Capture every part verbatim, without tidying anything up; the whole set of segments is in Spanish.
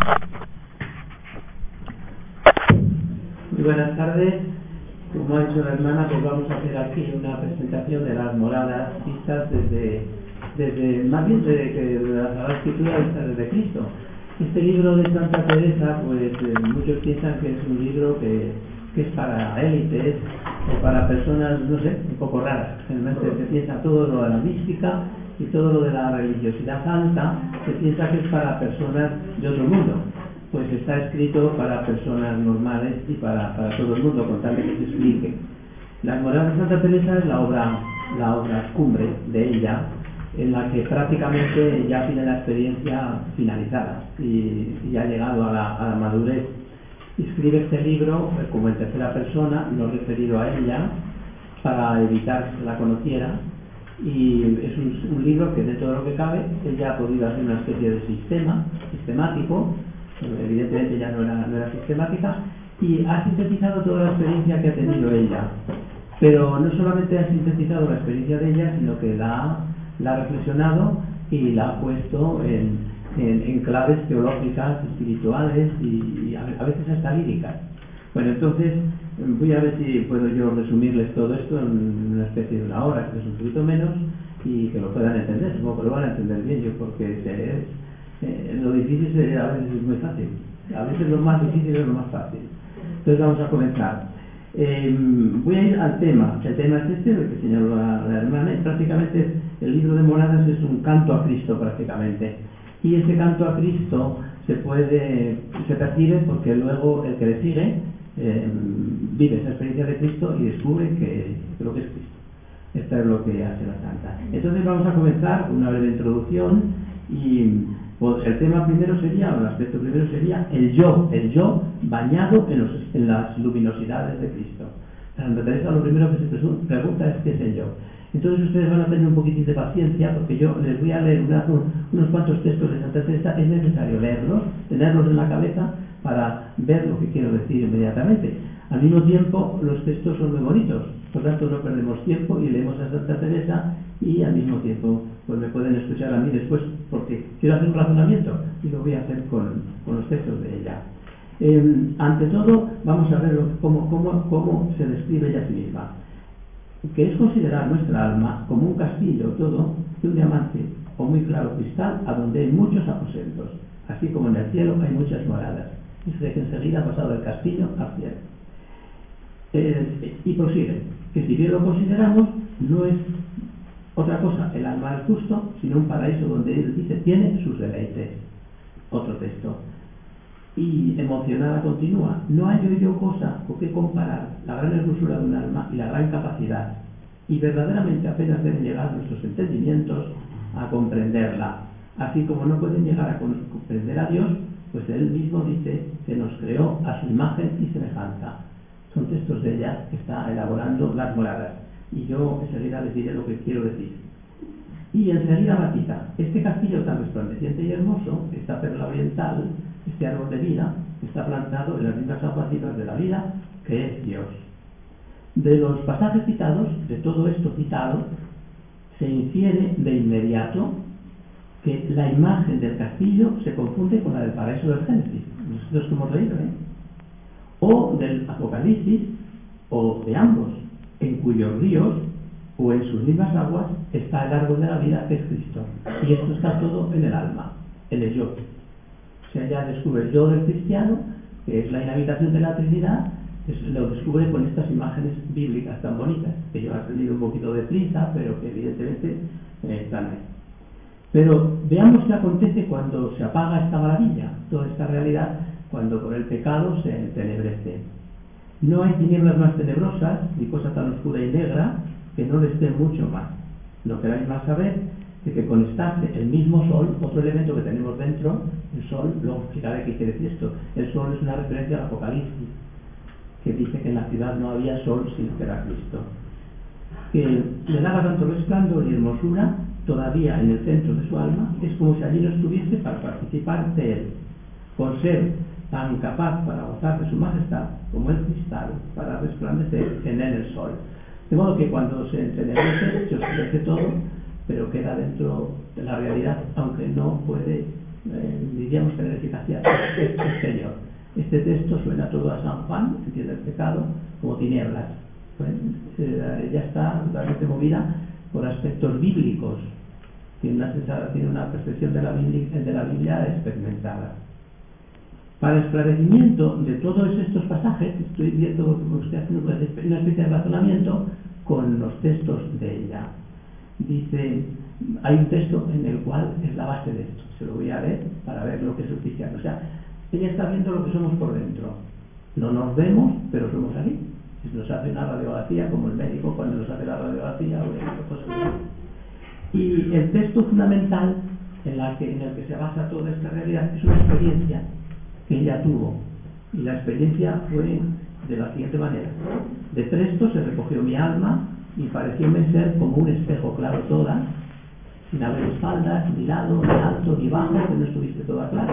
Muy buenas tardes. Como ha dicho la hermana, pues vamos a hacer aquí una presentación de las moradas vistas desde, desde más bien desde que la Sagrada Escritura vista desde Cristo. Este libro de Santa Teresa, pues eh, muchos piensan que es un libro que, que es para élites o para personas, no sé, un poco raras. Generalmente se piensa todo lo de la mística y todo lo de la religiosidad alta, se piensa que es para personas de otro mundo. Pues está escrito para personas normales y para, para todo el mundo, con tal de que se explique. Las Moradas de Santa Teresa es la obra, la obra cumbre de ella, en la que prácticamente ya tiene la experiencia finalizada y, y ha llegado a la, a la madurez. Escribe este libro eh, como en tercera persona, no referido a ella, para evitar que la conociera, y es un, un libro que dentro de lo que cabe ella ha podido hacer una especie de sistema sistemático. Evidentemente ya no era, no era sistemática, y ha sintetizado toda la experiencia que ha tenido ella, pero no solamente ha sintetizado la experiencia de ella, sino que la, la ha reflexionado y la ha puesto en, en, en claves teológicas, espirituales y, y a veces hasta líricas. Bueno, entonces voy a ver si puedo yo resumirles todo esto en una especie de una hora, que es un poquito menos, y que lo puedan entender. Supongo que lo van a entender bien, yo porque es Eh, lo difícil a veces es muy fácil, a veces lo más difícil es lo más fácil. Entonces vamos a comenzar. Eh, voy a ir al tema. El tema es este, el que señaló la, la hermana, y prácticamente el libro de Moradas es un canto a Cristo prácticamente. Y ese canto a Cristo se puede, se percibe porque luego el que le sigue eh, vive esa experiencia de Cristo y descubre que lo que es Cristo. Esto es lo que hace la santa. Entonces vamos a comenzar con una breve introducción y pues el tema primero sería, o el aspecto primero sería el yo, el yo bañado en, los, en las luminosidades de Cristo. Santa Teresa lo primero que se pregunta es qué es el yo. Entonces ustedes van a tener un poquitín de paciencia porque yo les voy a leer una, unos cuantos textos de Santa Teresa. Es necesario leerlos, tenerlos en la cabeza para ver lo que quiero decir inmediatamente. Al mismo tiempo los textos son muy bonitos, por tanto no perdemos tiempo y leemos a Santa Teresa y al mismo tiempo pues me pueden escuchar a mí después porque quiero hacer un razonamiento y lo voy a hacer con, con los textos de ella. Eh, ante todo vamos a ver lo, cómo, cómo, cómo se describe ella a sí misma, que es considerar nuestra alma como un castillo todo de un diamante o muy claro cristal a donde hay muchos aposentos, así como en el cielo hay muchas moradas. Dice que enseguida ha pasado del castillo al cielo. Eh, y prosigue, que si bien lo consideramos, no es otra cosa el alma del justo, sino un paraíso donde él dice tiene sus deleites. Otro texto. Y emocionada continúa, no hay yo cosa con que comparar la gran hermosura de un alma y la gran capacidad, y verdaderamente apenas deben llegar nuestros entendimientos a comprenderla, así como no pueden llegar a comprender a Dios, pues él mismo dice que nos creó a su imagen y semejanza. Son textos de ella que está elaborando las moradas, y yo enseguida les diré lo que quiero decir. Y enseguida matiza, este castillo tan resplandeciente y hermoso, esta perla oriental, este árbol de vida, está plantado en las mismas aguas vivas de la vida, que es Dios. De los pasajes citados, de todo esto citado, se infiere de inmediato que la imagen del castillo se confunde con la del paraíso del Génesis, nosotros que hemos leído, ¿eh? o del Apocalipsis, o de ambos, en cuyos ríos o en sus mismas aguas está el árbol de la vida, que es Cristo, y esto está todo en el alma, en el yo. O sea, ya descubre el yo del cristiano, que es la inhabitación de la Trinidad, lo descubre con estas imágenes bíblicas tan bonitas, que yo he aprendido un poquito de prisa, pero que evidentemente eh, están ahí. Pero veamos qué acontece cuando se apaga esta maravilla, toda esta realidad, cuando por el pecado se entenebrece. No hay tinieblas más tenebrosas, ni cosa tan oscura y negra, que no les dé mucho más. No queráis más saber de que con estarse el mismo sol, otro elemento que tenemos dentro, el sol, luego explicaré qué quiere decir esto. El sol es una referencia al Apocalipsis, que dice que en la ciudad no había sol sino que era Cristo. Que le daba tanto resplandor y hermosura todavía en el centro de su alma, es como si allí no estuviese para participar de él, por ser tan capaz para gozar de su majestad como el cristal para resplandecer en él el sol. De modo que cuando se entenebrece se oscurece todo, pero queda dentro de la realidad, aunque no puede eh, diríamos que la eficacia es exterior. Este texto suena todo a San Juan, entiende el pecado como tinieblas. Pues, eh, ella está realmente movida por aspectos bíblicos, tiene una, tiene una percepción de la, Biblia, de la Biblia experimentada. Para esclarecimiento de todos estos pasajes, estoy viendo que usted hace una especie de razonamiento con los textos de ella. Dice, hay un texto en el cual es la base de esto, se lo voy a leer para ver lo que es el cristiano. O sea, ella está viendo lo que somos por dentro. No nos vemos, pero somos aquí. Si nos hace una radiografía, como el médico cuando nos hace la radiografía o cosas así. Y el texto fundamental en, la que, en el que se basa toda esta realidad es una experiencia que ella tuvo. Y la experiencia fue de la siguiente manera. De presto se recogió mi alma y parecióme ser como un espejo claro toda, sin haber espaldas, ni lado, ni alto, ni bajo, que no estuviste toda clara.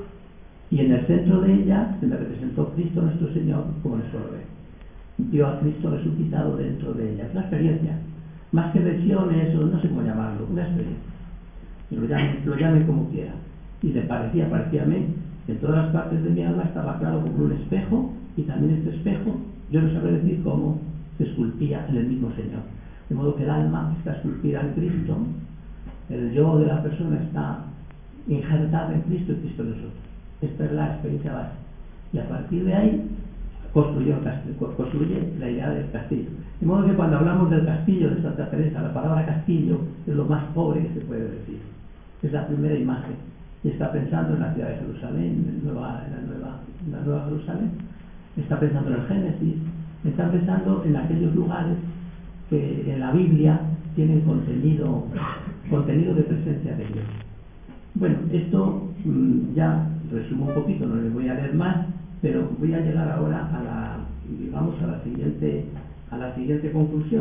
Y en el centro de ella se me representó Cristo nuestro Señor como nuestro Rey. Vio a Cristo resucitado dentro de ella. Es una experiencia, más que lesiones o no sé cómo llamarlo, una experiencia. Lo llame, lo llame como quiera. Y le parecía, parecía a mí, en todas las partes de mi alma estaba claro como un espejo, y también este espejo, yo no sabré decir cómo, se esculpía en el mismo Señor. De modo que el alma está esculpida en Cristo, el yo de la persona está injertada en Cristo y Cristo en nosotros. Esta es la experiencia base. Y a partir de ahí construye, el castillo, construye la idea del castillo. De modo que cuando hablamos del castillo de Santa Teresa, la palabra castillo es lo más pobre que se puede decir. Es la primera imagen. Y está pensando en la ciudad de Jerusalén, en, nueva, en, la, nueva, en la Nueva Jerusalén. Está pensando en el Génesis. Está pensando en aquellos lugares que en la Biblia tienen contenido, contenido de presencia de Dios. Bueno, esto mmm, ya resumo un poquito, no les voy a leer más, pero voy a llegar ahora a la, digamos, a la siguiente, a la siguiente conclusión.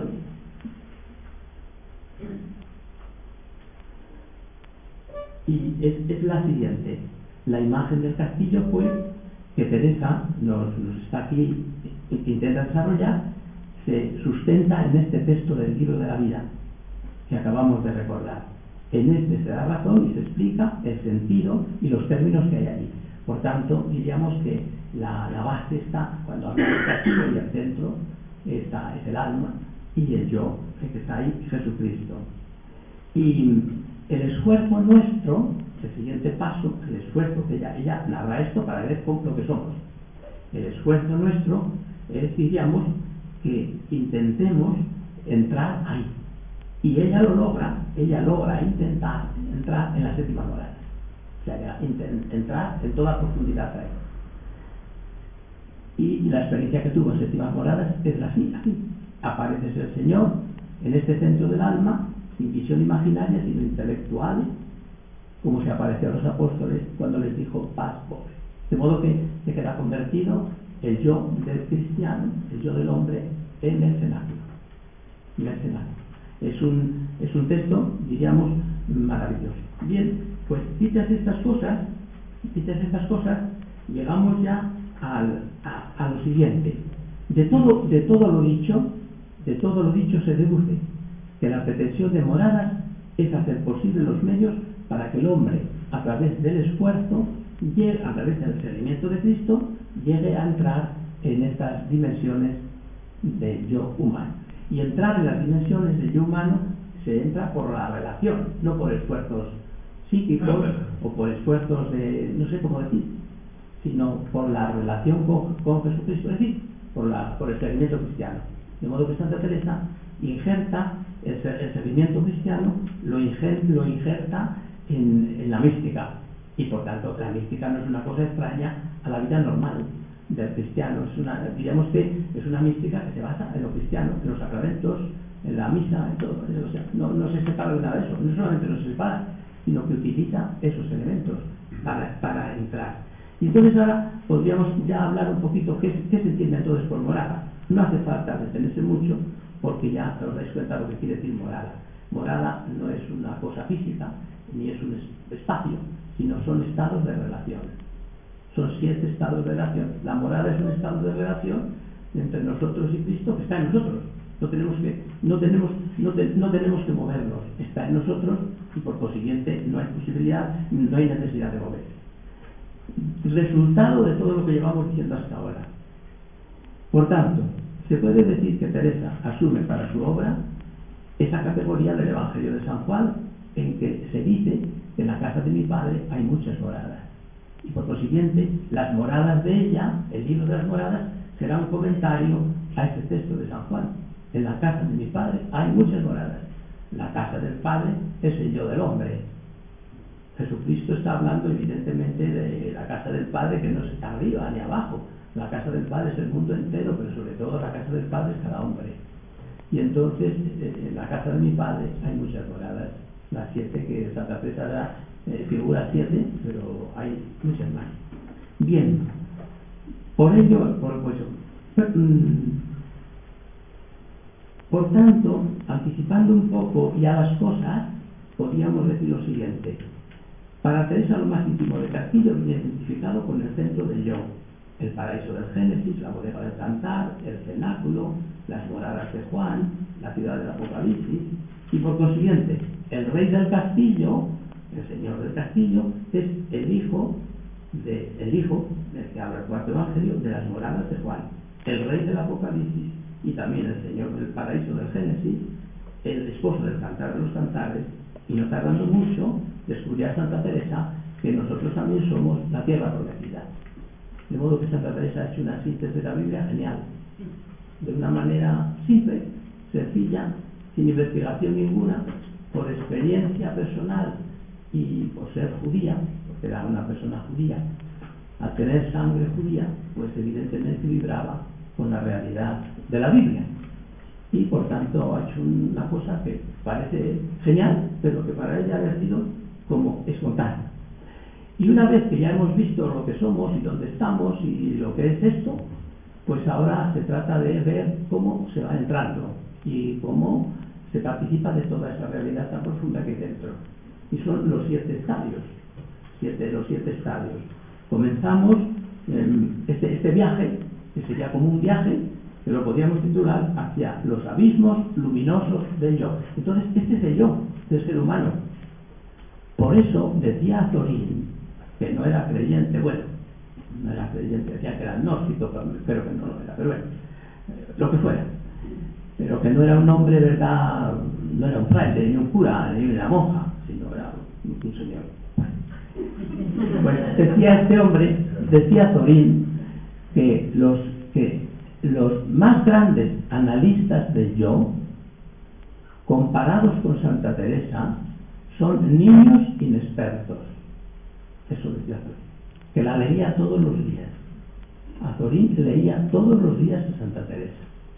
Y es, es la siguiente. La imagen del castillo fue que Teresa nos, nos está aquí, intenta desarrollar, se sustenta en este texto del libro de la vida que acabamos de recordar. En este se da razón y se explica el sentido y los términos que hay allí. Por tanto, diríamos que la, la base está, cuando hablamos del castillo, y el centro está, es el alma, y el yo, el que está ahí, Jesucristo. Y el esfuerzo nuestro, el siguiente paso, el esfuerzo que ella, ella narra esto para ver cómo, lo que somos. El esfuerzo nuestro es, diríamos, que intentemos entrar ahí. Y ella lo logra, ella logra intentar entrar en la séptima moral. O sea, entrar en toda profundidad ahí. Y la experiencia que tuvo en séptimas moradas es la siguiente. Aquí aparece el Señor en este centro del alma, sin visión imaginaria, sino intelectual, como se apareció a los apóstoles cuando les dijo paz, pobre. De modo que se queda convertido el yo del cristiano, el yo del hombre, en el cenáculo. En el cenáculo. Es un, es un texto, diríamos, maravilloso. Bien, pues dichas estas cosas, dichas estas cosas, llegamos ya al, a, a lo siguiente. De todo, de todo lo dicho, de todo lo dicho se deduce que la pretensión de moradas es hacer posible los medios para que el hombre, a través del esfuerzo, llegue, a través del seguimiento de Cristo, llegue a entrar en estas dimensiones de yo humano. Y entrar en las dimensiones del yo humano se entra por la relación, no por esfuerzos psíquicos o por esfuerzos de, no sé cómo decir, sino por la relación con, con Jesucristo, es decir, por, la, por el seguimiento cristiano. De modo que Santa Teresa injerta el, el seguimiento cristiano, lo, injer, lo injerta en, en la mística, y por tanto la mística no es una cosa extraña a la vida normal del cristiano. Es una, diríamos que es una mística que se basa en lo cristiano, en los sacramentos, en la misa, en todo. O sea, no, no se separa de nada de eso, no solamente no se separa, sino que utiliza esos elementos para, para entrar. Y entonces ahora podríamos ya hablar un poquito qué, qué se entiende entonces por morada. No hace falta detenerse mucho, porque ya os dais cuenta lo que quiere decir morada. Morada no es una cosa física, ni es un espacio, sino son estados de relación. Son siete estados de relación. La morada es un estado de relación entre nosotros y Cristo que está en nosotros. No tenemos que, no tenemos, no, te, no tenemos que movernos, está en nosotros y por consiguiente no hay posibilidad, no hay necesidad de moverse. Resultado de todo lo que llevamos diciendo hasta ahora. Por tanto, se puede decir que Teresa asume para su obra esa categoría del Evangelio de San Juan, en que se dice que en la casa de mi padre hay muchas moradas. Y por consiguiente, las moradas de ella, el libro de las moradas, será un comentario a este texto de San Juan. En la casa de mi padre hay muchas moradas. La casa del Padre es el yo del hombre. Jesucristo está hablando evidentemente de la casa del Padre, que no está arriba ni abajo. La casa del Padre es el mundo entero, pero sobre todo la casa del Padre es cada hombre. Y entonces, en la casa de mi Padre hay muchas moradas. Las siete que Santa Teresa da, eh, figura siete, pero hay muchas más. Bien, por ello, por, pues, por tanto, anticipando un poco ya las cosas, podríamos decir lo siguiente. Para Teresa, lo más íntimo de Castillo viene identificado con el centro del yo, el paraíso del Génesis, la bodega del Cantar, el cenáculo, las moradas de Juan, la ciudad del Apocalipsis, y por consiguiente, el rey del castillo, el señor del castillo, es el hijo, de, el hijo del que habla el cuarto evangelio, de las moradas de Juan, el rey del Apocalipsis y también el señor del paraíso del Génesis, el esposo del Cantar de los Cantares, y no tardando mucho, descubrirá Santa Teresa que nosotros también somos la tierra prometida. De modo que Santa Teresa ha hecho una síntesis de la Biblia genial, de una manera simple, sencilla, sin investigación ninguna, por experiencia personal y por ser judía, porque era una persona judía. Al tener sangre judía, pues evidentemente vibraba con la realidad de la Biblia. Y por tanto ha hecho una cosa que parece genial, pero que para ella había sido como espontánea. Y una vez que ya hemos visto lo que somos y dónde estamos y lo que es esto, pues ahora se trata de ver cómo se va entrando y cómo se participa de toda esa realidad tan profunda que hay dentro. Y son los siete estadios, siete, los siete estadios. Comenzamos eh, este, este viaje, que sería como un viaje, que lo podríamos titular hacia los abismos luminosos del yo. Entonces, este es el yo del ser humano. Por eso decía Thorin, que no era creyente, bueno, no era creyente, decía que era agnóstico, pero que no lo era, pero bueno, eh, lo que fuera. Pero que no era un hombre, ¿verdad? No era un fraile, ni un cura, ni una monja, sino era un, un señor. Bueno, bueno, decía este hombre, decía Thorin, que los, que los más grandes analistas del yo, comparados con Santa Teresa, son niños inexpertos. Eso decía Thorin, que la leía todos los días. A Thorin leía todos los días a Santa Teresa.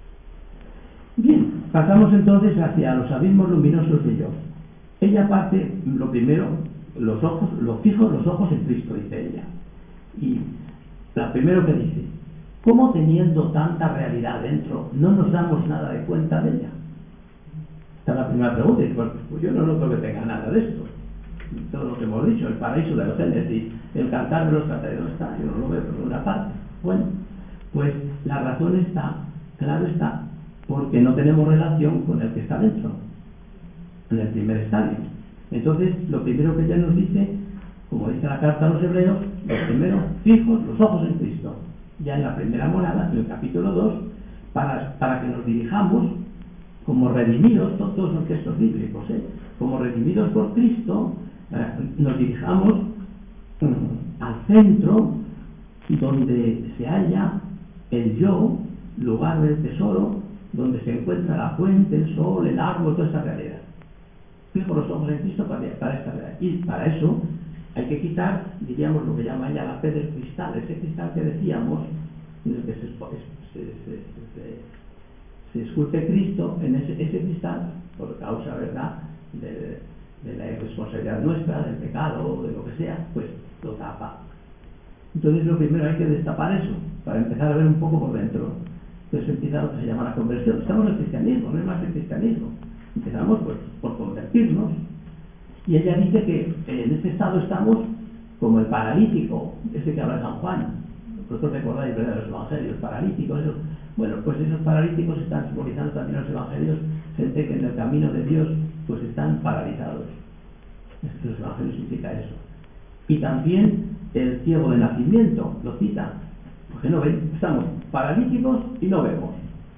Bien, pasamos entonces hacia los abismos luminosos de yo. Ella parte, lo primero, los ojos, los fijos los ojos en Cristo, dice ella. Y lo primero que dice, ¿cómo teniendo tanta realidad dentro no nos damos nada de cuenta de ella? Esta es la primera pregunta, y pues, pues yo no noto que tenga nada de esto. Todo lo que hemos dicho, el paraíso de los Génesis, el Cantar de los Cantares, no está, yo no lo veo por una parte. Bueno, pues la razón está, claro está, porque no tenemos relación con el que está dentro, en el primer estadio. Entonces, lo primero que ella nos dice, como dice la carta a los hebreos, lo primero, fijos los ojos en Cristo. Ya en la primera morada, en el capítulo dos, para, para que nos dirijamos como redimidos, todos son textos bíblicos, ¿eh? Como redimidos por Cristo, eh, nos dirijamos um, al centro donde se halla el yo, lugar del tesoro, donde se encuentra la fuente, el sol, el árbol, toda esa realidad. Fijo los ojos en Cristo para, para esta realidad. Y para eso hay que quitar, diríamos, lo que llama ella la fe del cristal, ese cristal que decíamos, en el que se, se, se, se, se esculpe Cristo, en ese, ese cristal, por causa, ¿verdad?, de, de la irresponsabilidad nuestra, del pecado, de lo que sea, pues lo tapa. Entonces lo primero hay que destapar eso, para empezar a ver un poco por dentro. Entonces empieza lo que se llama la conversión. Estamos en el cristianismo, no es más el cristianismo. Empezamos pues por convertirnos. Y ella dice que en este estado estamos como el paralítico, ese que habla San Juan. Vosotros recordáis, ¿verdad?, los evangelios, paralíticos, esos, Bueno, pues esos paralíticos están simbolizando también los evangelios, gente que en el camino de Dios pues están paralizados. Los evangelios significa eso. Y también el ciego de nacimiento, lo cita, porque no ven, estamos paralíticos y no vemos.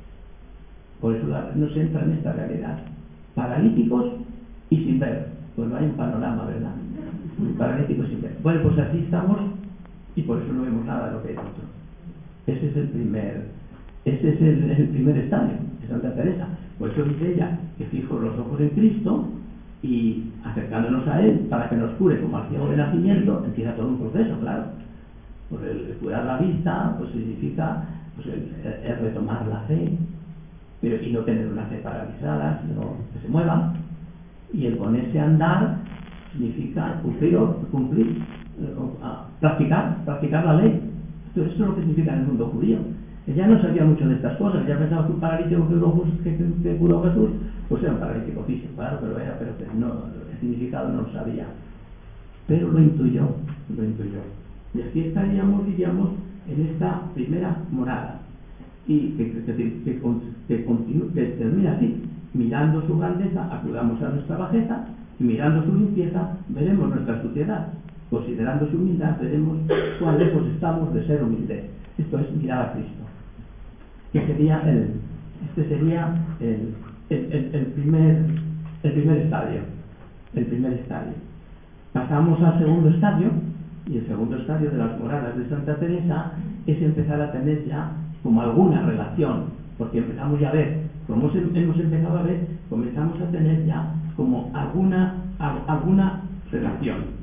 Por eso no se entra en esta realidad. Paralíticos y sin ver. Pues no hay un panorama, ¿verdad? Paralíticos sin ver. Bueno, pues así estamos y por eso no vemos nada de lo que hay dentro. Ese es el primer, ese es el, el primer estadio de Santa Teresa. Por eso dice ella que fijo los ojos en Cristo y acercándonos a Él para que nos cure como al ciego de nacimiento, empieza todo un proceso, claro. Pues el, el curar la vista pues significa pues el, el retomar la fe, pero y no tener una fe paralizada, sino que se mueva. Y el ponerse a andar significa cumplir, cumplir eh, practicar, practicar la ley. Esto, esto es lo que significa en el mundo judío. Ella no sabía mucho de estas cosas, ya pensaba que un paralítico que, que, que, que curó Jesús, pues era un paralítico físico, claro, pero era, pero que no, el significado no lo sabía. Pero lo intuyó, lo intuyó. Y aquí estaríamos, diríamos, en esta primera morada. Y que, que, que, que, que, continúe, que termina así. Mirando su grandeza, acudamos a nuestra bajeza, y mirando su limpieza, veremos nuestra suciedad. Considerando su humildad, veremos cuán lejos estamos de ser humildes. Esto es mirar a Cristo. Que sería el, este sería el, el, el, el, primer, el primer estadio. El primer estadio. Pasamos al segundo estadio, y el segundo estadio de las moradas de Santa Teresa es empezar a tener ya como alguna relación, porque empezamos ya a ver, como hemos empezado a ver, comenzamos a tener ya como alguna, alguna relación.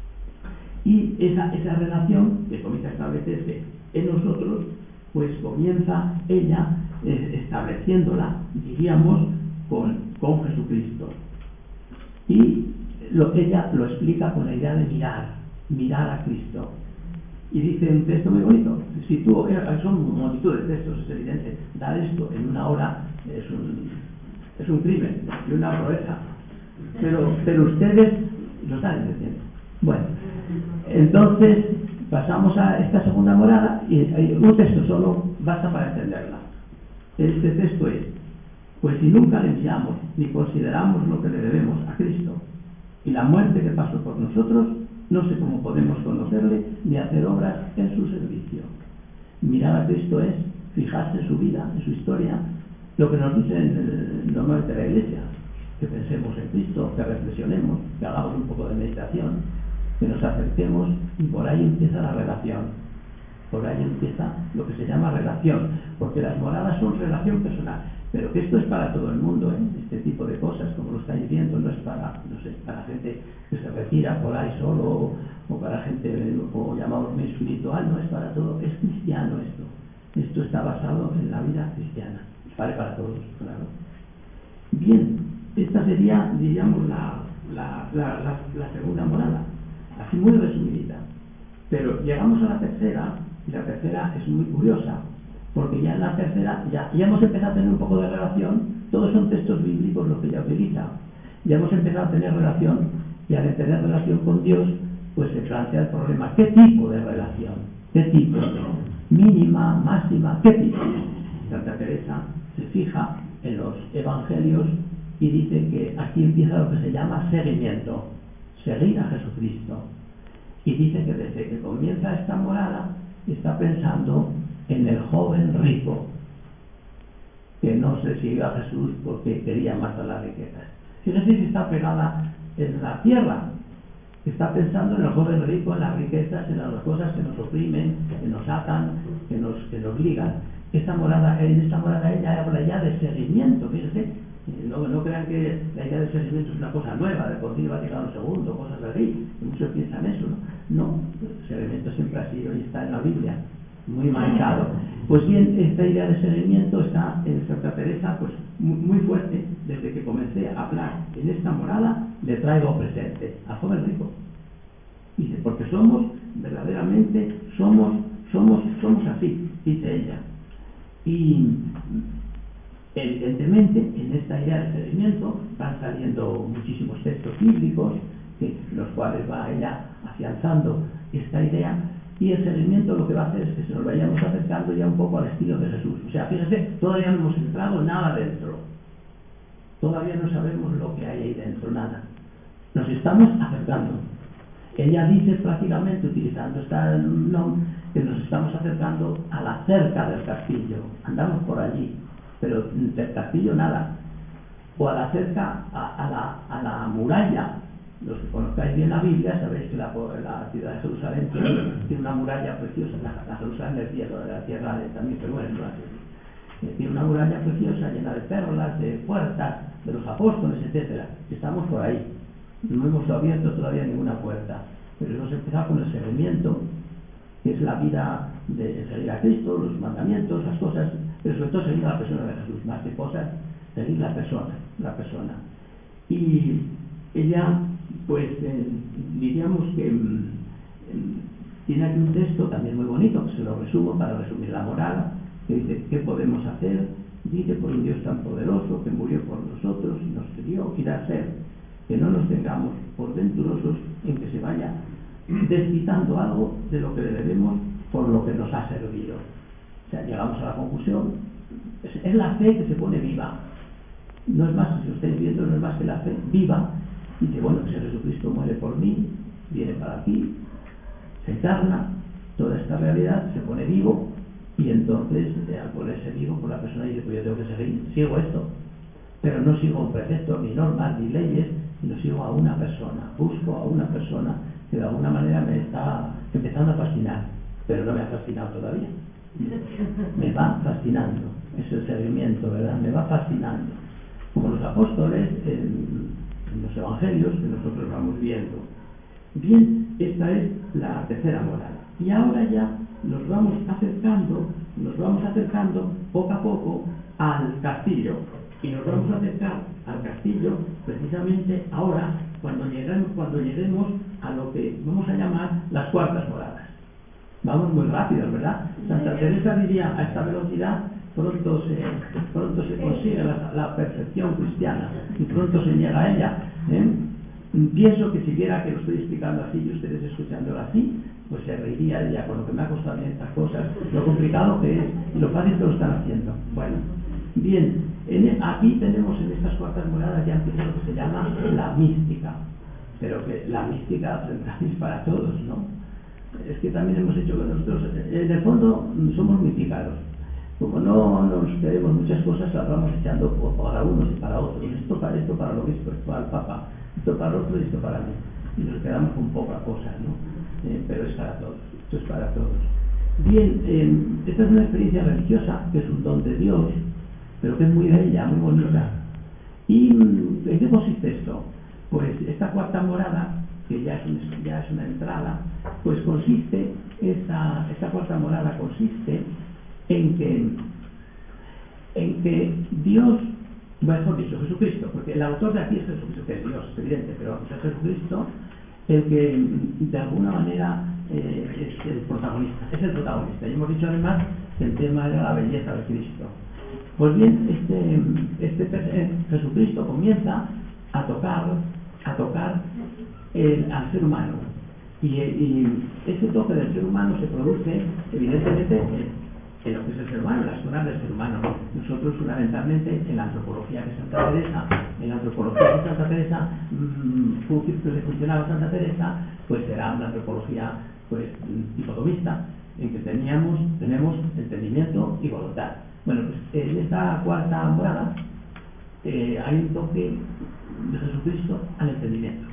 Y esa, esa relación que comienza a establecerse en nosotros, pues comienza ella eh, estableciéndola, diríamos, con, con Jesucristo. Y lo, ella lo explica con la idea de mirar, mirar a Cristo. Y dice un texto muy bonito, si tú, son multitud de textos, es evidente, dar esto en una hora es un, es un crimen y una proeza, pero, pero ustedes lo están entendiendo. Bueno, entonces pasamos a esta segunda morada y un texto solo basta para entenderla. Este texto es: pues si nunca le enviamos ni consideramos lo que le debemos a Cristo y la muerte que pasó por nosotros, no sé cómo podemos conocerle ni hacer obras en su servicio. Mirar a Cristo es fijarse en su vida, en su historia, lo que nos dice normalmente la Iglesia, que pensemos en Cristo, que reflexionemos, que hagamos un poco de meditación, que nos acerquemos, y por ahí empieza la relación. Por ahí empieza lo que se llama relación, porque las moradas son relación personal, pero que esto es para todo el mundo, ¿eh? Este tipo de cosas, como lo estáis viendo, no es para, no sé, para gente que se retira por ahí solo, o, o para gente, o llamamos muy espiritual, no es para todo, es cristiano esto. Esto está basado en la vida cristiana, vale para todos, claro. Bien, esta sería, diríamos, la, la, la, la, la segunda morada, así muy resumida. Pero llegamos a la tercera, y la tercera es muy curiosa, porque ya en la tercera, ya, ya hemos empezado a tener un poco de relación, todos son textos bíblicos los que ella utiliza, ya hemos empezado a tener relación, y al tener relación con Dios, pues se plantea el problema, ¿qué tipo de relación? ¿Qué tipo? Mínima, máxima, ¿qué tipo? Santa Teresa se fija en los evangelios y dice que aquí empieza lo que se llama seguimiento, seguir a Jesucristo. Y dice que desde que comienza esta morada está pensando en el joven rico que no se siguió a Jesús porque quería más de las riquezas. Fíjese si está pegada en la tierra, está pensando en el joven rico, en las riquezas, en las cosas que nos oprimen, que nos atan, que nos, que nos ligan. Esta morada, en esta morada ella habla ya de seguimiento, fíjese. No, no crean que la idea de seguimiento es una cosa nueva, del Concilio Vaticano segundo, cosas así, que muchos piensan eso, ¿no? No, el seguimiento siempre ha sido y está en la Biblia, muy marcado. Pues bien, esta idea de seguimiento está en Santa Teresa pues muy, muy fuerte. Desde que comencé a hablar en esta morada, le traigo presente al joven rico. Dice, porque somos, verdaderamente, somos, somos, somos así, dice ella. Y evidentemente, en esta idea de seguimiento van saliendo muchísimos textos bíblicos, que, los cuales va ella afianzando esta idea, Y el seguimiento lo que va a hacer es que se nos vayamos acercando ya un poco al estilo de Jesús. O sea, fíjense, todavía no hemos entrado nada dentro. Todavía no sabemos lo que hay ahí dentro, nada. Nos estamos acercando. Ella dice prácticamente, utilizando esta nombre, que nos estamos acercando a la cerca del castillo. Andamos por allí, pero del castillo nada. O a la cerca, a, a, la, a la muralla. Los que conozcáis bien la Biblia sabéis que la, la ciudad de Jerusalén tiene, tiene una muralla preciosa. La, la Jerusalén del cielo, de la tierra de, también, pero bueno, no así. Tiene una muralla preciosa llena de perlas, de puertas, de los apóstoles, etcétera. Estamos por ahí. No hemos abierto todavía ninguna puerta, pero hemos empezado con el seguimiento, que es la vida de seguir a Cristo, los mandamientos, las cosas, pero sobre todo seguir a la persona de Jesús, más que cosas, seguir la persona, la persona. Y ella, pues, eh, diríamos que eh, tiene aquí un texto también muy bonito, que se lo resumo para resumir la moral, que dice, ¿qué podemos hacer? Dice, por un Dios tan poderoso que murió por nosotros y nos dio y da ser, que no nos tengamos por venturosos en que se vaya desquitando algo de lo que le debemos por lo que nos ha servido. O sea, llegamos a la conclusión, es, es la fe que se pone viva. No es más, si lo estáis viendo, no es más que la fe viva. Y dice, bueno, que si Jesucristo muere por mí, viene para aquí, se encarna, toda esta realidad se pone vivo, y entonces, eh, al ponerse vivo, pues la persona dice, pues yo tengo que seguir, sigo esto, pero no sigo un precepto, ni normas, ni leyes, sino sigo a una persona, busco a una persona que de alguna manera me está empezando a fascinar, pero no me ha fascinado todavía. Me va fascinando, es el seguimiento, ¿verdad? Me va fascinando. Como los apóstoles en, en los evangelios que nosotros vamos viendo. Bien, esta es la tercera moral. Y ahora ya nos vamos acercando, nos vamos acercando poco a poco al castillo. Y nos vamos a acercar al castillo precisamente ahora, cuando lleguemos, cuando lleguemos a lo que vamos a llamar las cuartas moradas. Vamos muy rápido, ¿verdad? Santa Teresa diría, a esta velocidad pronto se, pronto se consigue la, la perfección cristiana y pronto se llega a ella, ¿eh? Pienso que si viera que lo estoy explicando así y ustedes escuchándolo así, pues se reiría ella con lo que me ha costado bien estas cosas, lo complicado que es y lo fácil que lo están haciendo. Bueno, bien, en, aquí tenemos en estas cuartas moradas ya empieza lo que se llama la mística, pero que la mística es para todos, ¿no? Es que también hemos dicho que nosotros, en el fondo, somos místicos. Como no nos queremos muchas cosas, las vamos echando para unos y para otros. Esto para esto, para lo obispo, esto para el Papa, esto para otro y esto para mí. Y nos quedamos con poca cosa, ¿no? Eh, pero es para todos, esto es para todos. Bien, eh, esta es una experiencia religiosa, que es un don de Dios, pero que es muy bella, muy bonita. ¿Y en qué consiste esto? Pues esta cuarta morada, que ya es, un, ya es una entrada, pues consiste, esta, esta cuarta morada consiste en que, en que Dios, mejor dicho, Jesucristo, porque el autor de aquí es Jesucristo, que es Dios, es evidente, pero es Jesucristo el que de alguna manera eh, es el protagonista, es el protagonista. Y hemos dicho además que el tema era la belleza de Cristo. Pues bien, este, este Jesucristo comienza a tocar, a tocar el, al ser humano. Y, y ese toque del ser humano se produce, evidentemente, en, en lo que es el ser humano, en las zonas del ser humano. Nosotros, fundamentalmente, en la antropología de Santa Teresa, en la antropología de Santa Teresa, mmm, que funcionaba Santa Teresa, pues era una antropología pues dicotomista, en que teníamos, tenemos entendimiento y voluntad. Bueno, pues en esta cuarta morada eh, hay un toque de Jesucristo al entendimiento,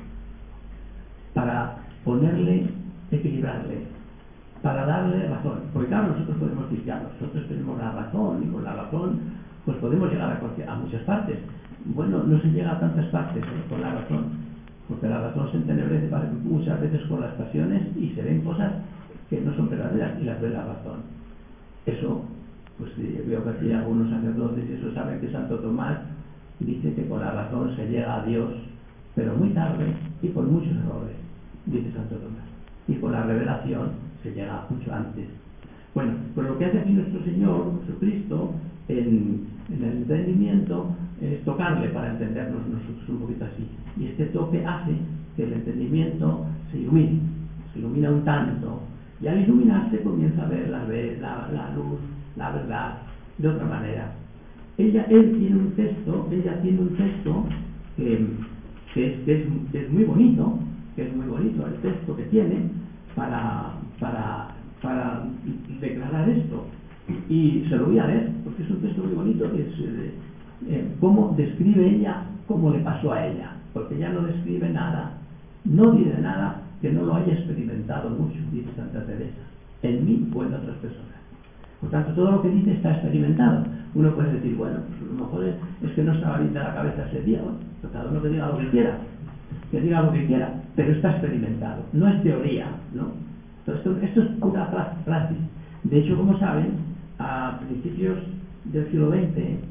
para ponerle, equilibrarle, para darle razón. Porque claro, nosotros podemos decir, ya, nosotros tenemos la razón, y con la razón pues podemos llegar a, cualquier, a muchas partes. Bueno, no se llega a tantas partes ¿eh? con la razón, porque la razón se entenebrece muchas veces con las pasiones y se ven cosas que no son verdaderas y las ve la razón. Eso, pues veo que aquí algunos sacerdotes y eso saben que Santo Tomás dice que con la razón se llega a Dios, pero muy tarde y con muchos errores, dice Santo Tomás. Y con la revelación se llega mucho antes. Bueno, pues lo que hace aquí nuestro Señor Jesucristo en, en el entendimiento es tocarle para entendernos nosotros un poquito así. Y este toque hace que el entendimiento se ilumine, se ilumina un tanto, Y al iluminarse comienza a ver la, la, la luz, la verdad, de otra manera. Ella, él tiene un texto, ella tiene un texto que, que, es, que, es, que es muy bonito, que es muy bonito el texto que tiene para, para, para declarar esto. Y se lo voy a leer, porque es un texto muy bonito, que es eh, eh, cómo describe ella, cómo le pasó a ella, porque ella no describe nada, no dice nada que no lo haya experimentado mucho, dice Santa Teresa, en mí o en otras personas. Por tanto, todo lo que dice está experimentado. Uno puede decir, bueno, pues a lo mejor es, es que no estaba bien de la cabeza ese día, bueno, pues cada uno que diga lo que quiera, que diga lo que quiera, pero está experimentado, no es teoría, ¿no? Entonces, esto, esto es pura praxis. De hecho, como saben, a principios del siglo veinte,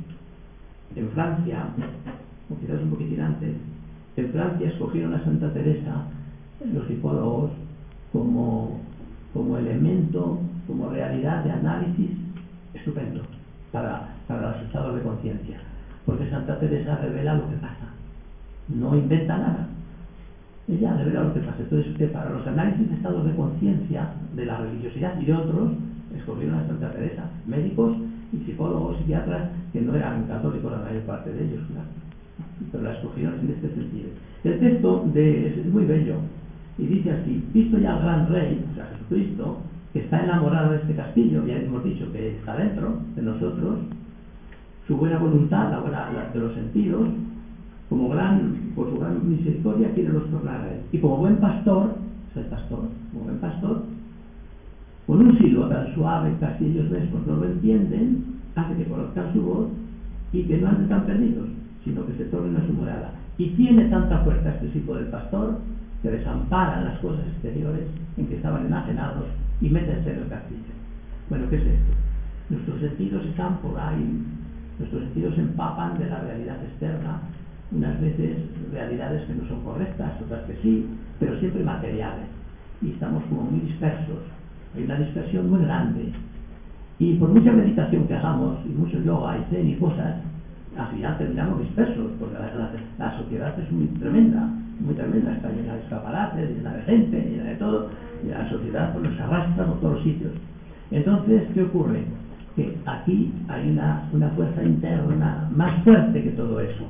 en Francia, o quizás un poquitín antes, en Francia escogieron a Santa Teresa, los psicólogos, como, como elemento, como realidad de análisis estupendo para, para los estados de conciencia, porque Santa Teresa revela lo que pasa, no inventa nada, ella revela lo que pasa. Entonces, usted, para los análisis de estados de conciencia de la religiosidad y de otros, escogieron a Santa Teresa, médicos y psicólogos, psiquiatras que no eran católicos, la mayor parte de ellos, claro, pero la escogieron en este sentido. El texto de, es muy bello y dice así: visto ya al gran rey, o sea, Jesucristo, que está enamorado de este castillo, ya hemos dicho que está dentro de nosotros, su buena voluntad, la buena la, de los sentidos, como gran, por su gran misericordia quiere los tornar a él. Y como buen pastor, es el pastor, como buen pastor, con un silbo tan suave, casi ellos mismos no lo entienden, hace que conozcan su voz y que no anden tan perdidos, sino que se tornen a su morada. Y tiene tanta fuerza este silbo del pastor que desamparan las cosas exteriores en que estaban enajenados y métense en el castillo. Bueno, ¿qué es esto? Nuestros sentidos están por ahí, nuestros sentidos se empapan de la realidad externa, unas veces realidades que no son correctas, otras que sí, pero siempre materiales, y estamos como muy dispersos. Hay una dispersión muy grande, y por mucha meditación que hagamos, y mucho yoga y zen y cosas, al final terminamos dispersos, porque la, la, la sociedad es muy tremenda, muy tremenda, está llena de escaparates, llena de gente, llena de todo, y la sociedad pues, nos arrastra por todos los sitios. Entonces, ¿qué ocurre? Que aquí hay una, una fuerza interna más fuerte que todo eso,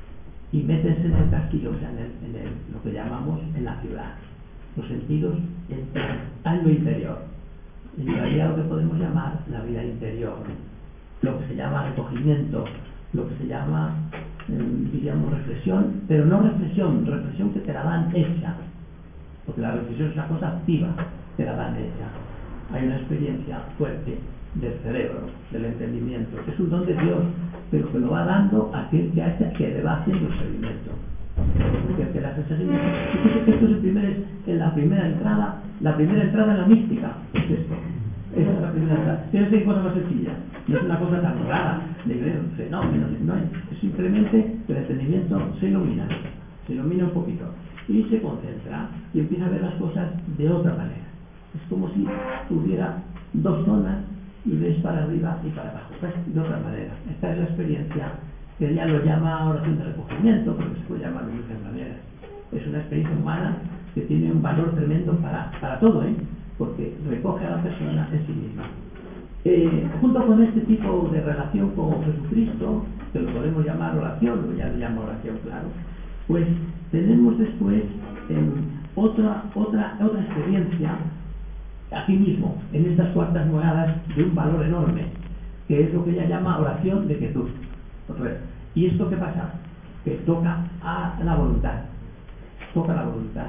y métense en el castillo, o sea, en, el, en el, lo que llamamos en la ciudad. Los sentidos entran en lo interior, en realidad lo que podemos llamar la vida interior, lo que se llama recogimiento, lo que se llama, eh, diríamos, reflexión, pero no reflexión, reflexión que te la dan hecha, porque la reflexión es una cosa activa, te la dan hecha. Hay una experiencia fuerte del cerebro, del entendimiento, que es un don de Dios, pero que lo va dando aquel que, hace, que le va haciendo el seguimiento. Porque el que le hace el seguimiento. Esto es el primer, en la primera entrada, la primera entrada en la mística, es esto. Esa es la primera entrada. Tiene que ser cosa más sencilla, no es una cosa tan rara de ver fenómenos, no es, es simplemente que el entendimiento se ilumina, se ilumina un poquito y se concentra y empieza a ver las cosas de otra manera. Es como si tuviera dos zonas y ves para arriba y para abajo, pues de otra manera. Esta es la experiencia que ella lo llama oración de recogimiento, porque se puede llamar de muchas maneras. Es una experiencia humana que tiene un valor tremendo para, para todo, ¿eh? Porque recoge a la persona en sí misma. Eh, junto con este tipo de relación con Jesucristo, que lo podemos llamar oración, o ya lo llamo oración, claro, pues tenemos después eh, otra, otra, otra experiencia aquí mismo, en estas cuartas moradas, de un valor enorme, que es lo que ella llama oración de quietud. ¿Y esto qué pasa? Que toca a la voluntad, toca la voluntad.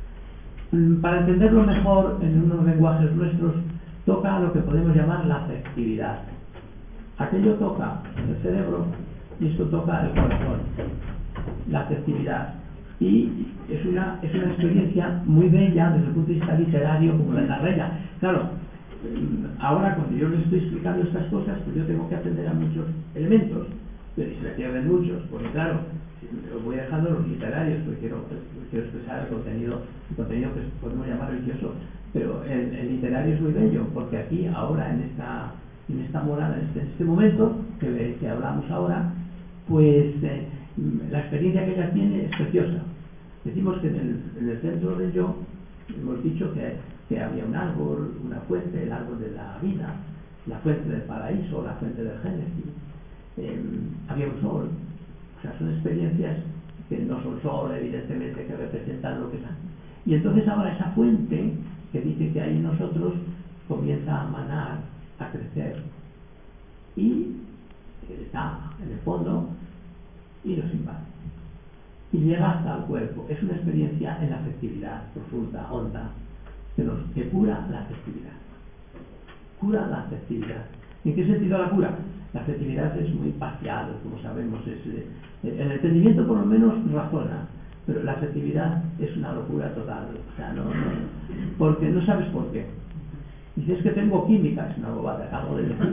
Para entenderlo mejor en unos lenguajes nuestros, toca a lo que podemos llamar la afectividad. Aquello toca el cerebro y esto toca el corazón, la afectividad. Y es una, es una experiencia muy bella desde el punto de vista literario, como la desarrolla. Claro, ahora cuando yo les estoy explicando estas cosas, pues yo tengo que atender a muchos elementos, pero se me pierden muchos, porque claro, os voy dejando los literarios, porque quiero, quiero expresar el contenido, el contenido que podemos llamar religioso, pero el, el literario es muy bello, porque aquí, ahora, en esta, en esta morada, en este, en este momento que, que hablamos ahora, pues eh, la experiencia que ella tiene es preciosa. Decimos que en el, en el centro del yo hemos dicho que que había un árbol, una fuente, el árbol de la vida, la fuente del paraíso, la fuente del Génesis, eh, había un sol. O sea, son experiencias que no son sol, evidentemente, que representan lo que es. Y entonces ahora esa fuente que dice que hay en nosotros comienza a manar, a crecer, y está en el fondo y nos invade. Y llega hasta el cuerpo. Es una experiencia en la afectividad profunda, honda, que, nos, que cura la afectividad. Cura la afectividad. ¿En qué sentido la cura? La afectividad es muy parcial, como sabemos. Es, eh, el entendimiento por lo menos razona, pero la afectividad es una locura total. O sea, no, no, porque no sabes por qué. Dices que tengo química, es una bobada, acabo de decir.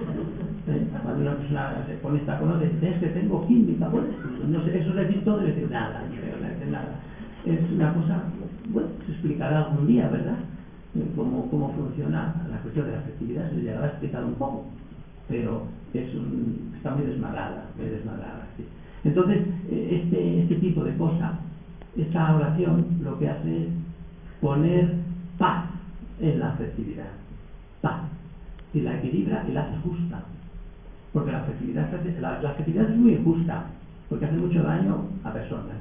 ¿Eh? Cuando una persona se pone esta conoce, dices que tengo química, bueno, no sé, eso es decir todo y decir nada, no decir nada. Es una cosa, bueno, se explicará algún día, ¿verdad? Cómo, cómo funciona la cuestión de la afectividad, se llegará a explicar un poco, pero es un, está muy desmadrada, muy desmadrada, sí. Entonces, este, este tipo de cosa, esta oración lo que hace es poner paz en la afectividad, paz, y la equilibra y la hace justa, porque la afectividad, la, la afectividad es muy injusta, porque hace mucho daño a personas.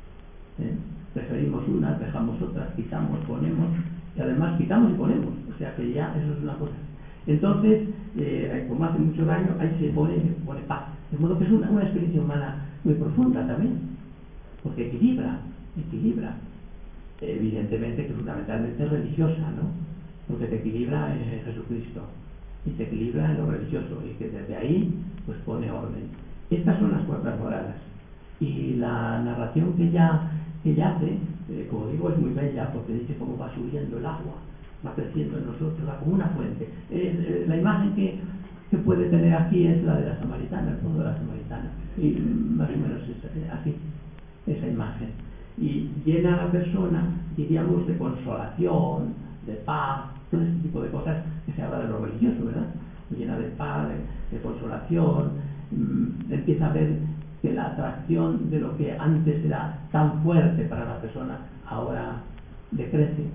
¿Eh? Preferimos unas, dejamos otras, quitamos, ponemos, y además quitamos y ponemos, o sea que ya eso es una cosa. Entonces, eh, como hace mucho daño, ahí se pone, pone paz, de modo que es una, una experiencia humana muy profunda también, porque equilibra, equilibra. Evidentemente que fundamentalmente es religiosa, ¿no? Porque te equilibra en Jesucristo y te equilibra en lo religioso, y que desde ahí pues pone orden. Estas son las cuerdas moradas, y la narración que ella, que ella hace, eh, como digo, es muy bella, porque dice cómo va subiendo el agua, va creciendo en nosotros, va como una fuente. Eh, eh, la imagen que, que puede tener aquí es la de la samaritana, el fondo de la samaritana, y más o menos es eh, así, esa imagen. Y llena a la persona, diríamos, de consolación, de paz, todo este tipo de cosas que se habla de lo religioso, ¿verdad? Llena de paz, de, de consolación, mmm, empieza a ver que la atracción de lo que antes era tan fuerte para la persona, ahora decrece,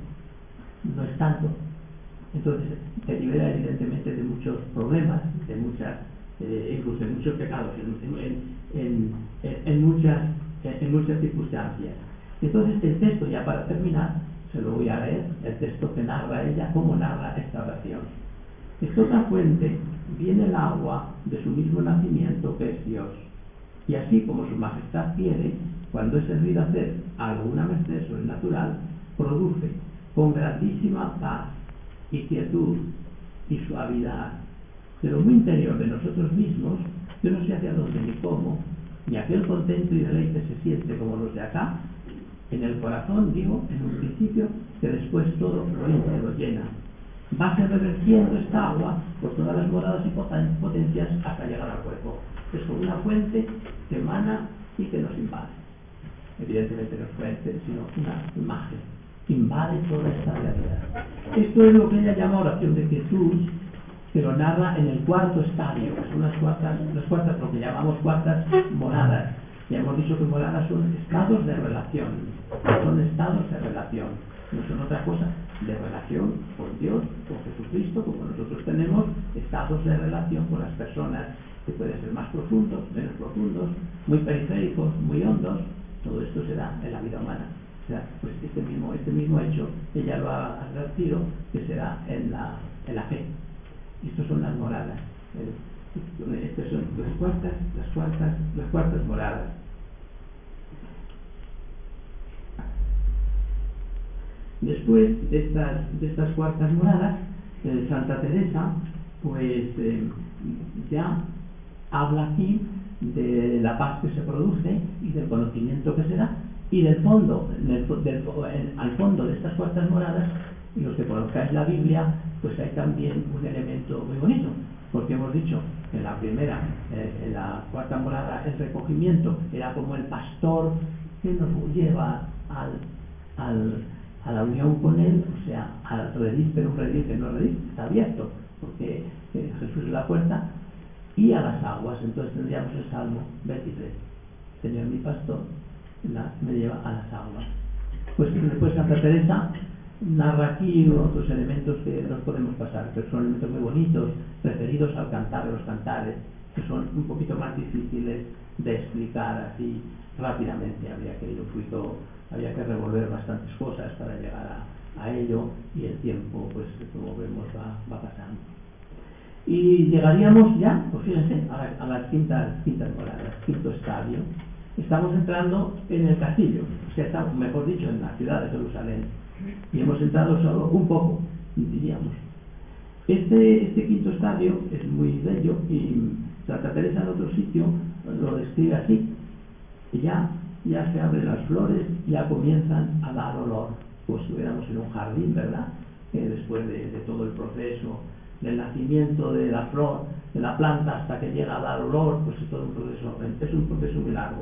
no es tanto. Entonces te libera evidentemente de muchos problemas, de muchas, eh, incluso de muchos pecados, en, en, en, en, en, muchas, en muchas circunstancias. Entonces el texto, ya para terminar, se lo voy a leer, el texto que narra ella, cómo narra esta oración. De toda fuente viene el agua de su mismo nacimiento, que es Dios. Y así como su majestad quiere, cuando es servido hacer alguna merced sobrenatural, produce con grandísima paz y quietud y suavidad de lo muy interior de nosotros mismos, yo no sé hacia dónde ni cómo, ni aquel contento y deleite se siente como los de acá, en el corazón, digo, en un principio, que después todo lo hincha y lo llena. Va revertiendo esta agua por todas las moradas y potencias hasta llegar al cuerpo. Es como una fuente que emana y que nos invade. Evidentemente no es fuente, sino una imagen. Invade toda esta realidad. Esto es lo que ella llama oración de quietud, que lo narra en el cuarto estadio, que son las cuartas, las cuartas, lo que llamamos cuartas moradas. Ya hemos dicho que moradas son estados de relación, son estados de relación, no son otra cosa de relación con Dios, con Jesucristo, como nosotros tenemos estados de relación con las personas, que pueden ser más profundos, menos profundos, muy periféricos, muy hondos. Todo esto se da en la vida humana. O sea, pues este mismo, este mismo hecho, ella lo ha advertido, que se da en la, en la fe. Estas son las moradas. Estas son las cuartas, las cuartas, las cuartas moradas. Después de estas, de estas cuartas moradas, eh, Santa Teresa, pues eh, ya habla aquí de la paz que se produce y del conocimiento que se da, y del fondo, del, del, en, al fondo de estas cuartas moradas, y los que conozcáis la Biblia, pues hay también un elemento muy bonito, porque hemos dicho que en la primera, eh, en la cuarta morada, el recogimiento era como el pastor que nos lleva al, al, a la unión con él, o sea, al redil, pero un redil que no es redil, está abierto, porque eh, Jesús es la puerta, y a las aguas. Entonces tendríamos el Salmo veintitrés, Señor mi pastor, la, me lleva a las aguas. Pues después Santa Teresa narra aquí otros elementos que los podemos pasar, pero son elementos muy bonitos, referidos al cantar de los cantares, que son un poquito más difíciles de explicar así rápidamente. Habría que ir un poquito, había que revolver bastantes cosas para llegar a, a ello, y el tiempo, pues como vemos, va, va pasando. Y llegaríamos ya, pues fíjense, a, la, a las quintas, quintas moradas, quinto estadio. Estamos entrando en el castillo, o sea, estamos, mejor dicho, en la ciudad de Jerusalén, y hemos entrado solo un poco, diríamos. Este, este quinto estadio es muy bello, y Santa Teresa en otro sitio lo describe así: ya, ya se abren las flores, ya comienzan a dar olor, pues estuviéramos en un jardín, ¿verdad? Eh, después de, de todo el proceso del nacimiento de la flor, de la planta, hasta que llega a dar olor, pues es todo un proceso, es un proceso muy largo.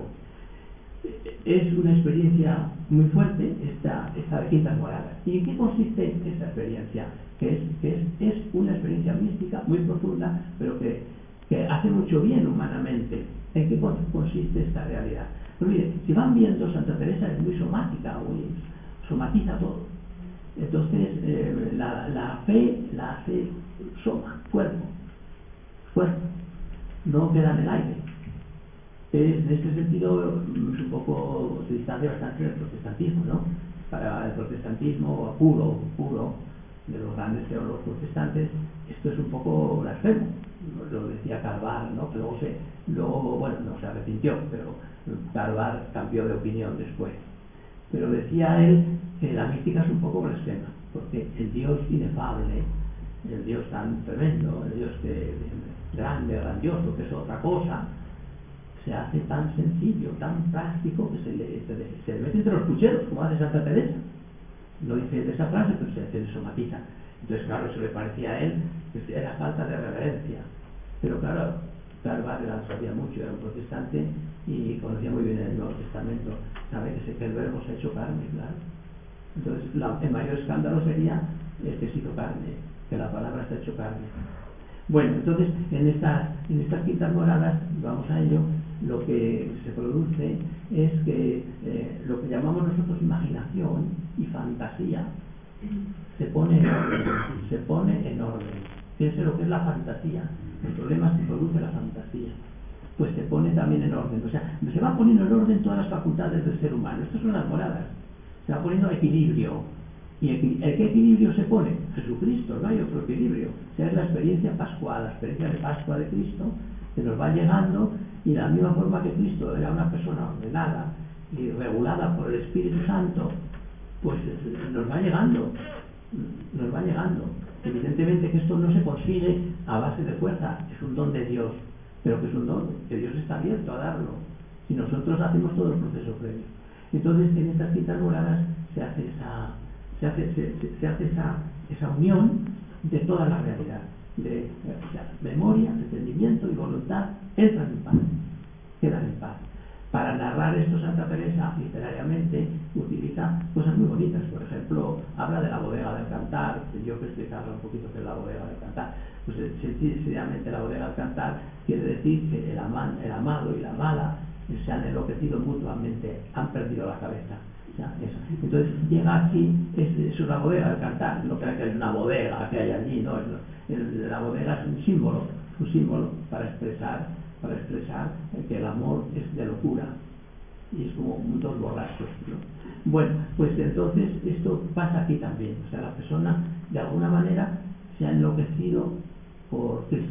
Es una experiencia muy fuerte esta, esta de Quintas Moradas. ¿Y en qué consiste esta experiencia? Que es, que es, es una experiencia mística muy profunda, pero que, que hace mucho bien humanamente. ¿En qué consiste esta realidad? Pues mire, si van viendo, Santa Teresa es muy somática, muy, somatiza todo. Entonces, eh, la, la fe la hace soma, cuerpo, cuerpo, no queda en el aire. Es, en este sentido, es un poco, se distancia bastante del protestantismo, ¿no? Para el protestantismo puro, puro, de los grandes teólogos protestantes, esto es un poco blasfemo. Lo decía Calvar, ¿no? Que luego, se, luego, bueno, no se arrepintió, pero Calvar cambió de opinión después. Pero decía él que la mística es un poco blasfema, porque el Dios inefable, el Dios tan tremendo, el Dios que, grande, grandioso, que es otra cosa, se hace tan sencillo, tan práctico, que se le, se le, se le mete entre los pucheros, como hace Santa Teresa. No dice de esa frase, pero se, se le somatiza. Entonces, claro, eso le parecía a él que era falta de reverencia. Pero claro, Calvar sabía mucho, era un protestante y conocía muy bien el Nuevo Testamento. Sabe que, se, que el verbo se ha hecho carne, claro. Entonces, la, el mayor escándalo sería el que se hizo carne, que la palabra se ha hecho carne. Bueno, entonces, en estas, en estas quintas moradas, vamos a ello, lo que se produce es que eh, lo que llamamos nosotros imaginación y fantasía se pone en orden, se pone en orden. Fíjense lo que es la fantasía. El problema es que produce la fantasía, pues se pone también en orden. O sea, se va poniendo en orden todas las facultades del ser humano. Estas son las moradas. Se va poniendo equilibrio. ¿Y el qué equilibrio se pone? Jesucristo, no hay otro equilibrio. O sea, es la experiencia pascual, la experiencia de Pascua de Cristo, que nos va llegando, y de la misma forma que Cristo era una persona ordenada y regulada por el Espíritu Santo, pues nos va llegando, nos va llegando. Evidentemente que esto no se consigue a base de fuerza, es un don de Dios, pero que es un don, que Dios está abierto a darlo, si nosotros hacemos todo el proceso previo. Entonces, en estas quintas moradas se hace esa, se hace, se, se, se hace esa, esa unión de toda la realidad, de o sea, memoria, entendimiento y voluntad, entran en paz, quedan en paz. Para narrar esto, Santa Teresa literariamente utiliza cosas muy bonitas. Por ejemplo, habla de la bodega del cantar. Yo que explicarle un poquito qué es la bodega del cantar. Pues sencillamente la bodega del cantar quiere decir que el, aman, el amado y la amada se han enloquecido mutuamente, han perdido la cabeza. O sea, eso. Entonces llega aquí, es, es una bodega del cantar, no creo que es una bodega que hay allí, no, el, la bodega es un símbolo, un símbolo para expresar para expresar que el amor es de locura y es como dos borrachos, ¿no? Bueno, pues entonces esto pasa aquí también. O sea, la persona de alguna manera se ha enloquecido por Cristo.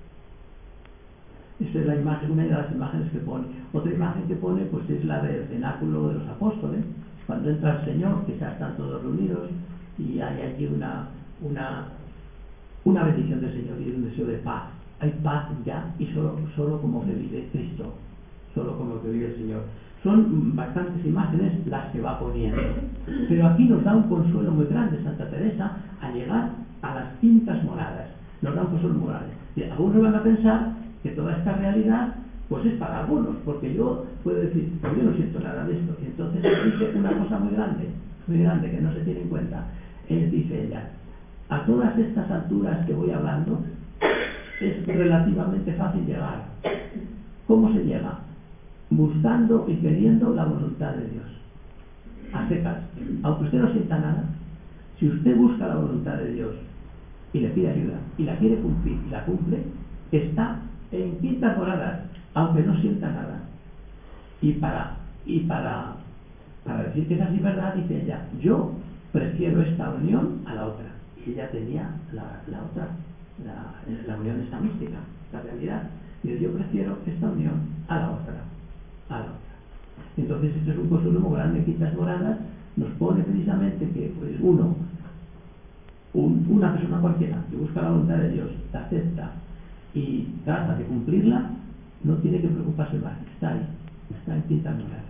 Esta es la imagen, una de las imágenes que pone. Otra imagen que pone pues es la del cenáculo de los apóstoles, cuando entra el Señor, que ya están todos reunidos y hay allí una, una, una bendición del Señor y un deseo de paz. Hay paz ya, y solo, solo como que vive Cristo, solo como que vive el Señor. Son bastantes imágenes las que va poniendo, pero aquí nos da un consuelo muy grande Santa Teresa a llegar a las quintas moradas. Nos da un consuelo muy grande. Y algunos van a pensar que toda esta realidad pues es para algunos, porque yo puedo decir, pues yo no siento nada de esto. Y entonces dice una cosa muy grande, muy grande que no se tiene en cuenta. Él dice ella, a todas estas alturas que voy hablando, es relativamente fácil llegar. ¿Cómo se llega? Buscando y queriendo la voluntad de Dios. A secas. Aunque usted no sienta nada, Si usted busca la voluntad de Dios y le pide ayuda y la quiere cumplir y la cumple, está en quintas moradas, aunque no sienta nada. Y para y para, para decir que es así verdad, dice ella, yo prefiero esta unión a la otra. Y ella tenía la, la otra, la, la unión esta mística, la realidad. Y yo prefiero esta unión a la otra, a la otra. Entonces esto es un consuelo muy grande en quintas moradas, nos pone precisamente que pues uno, un, una persona cualquiera que busca la voluntad de Dios, la acepta y trata de cumplirla, no tiene que preocuparse más, está ahí, está en quintas moradas.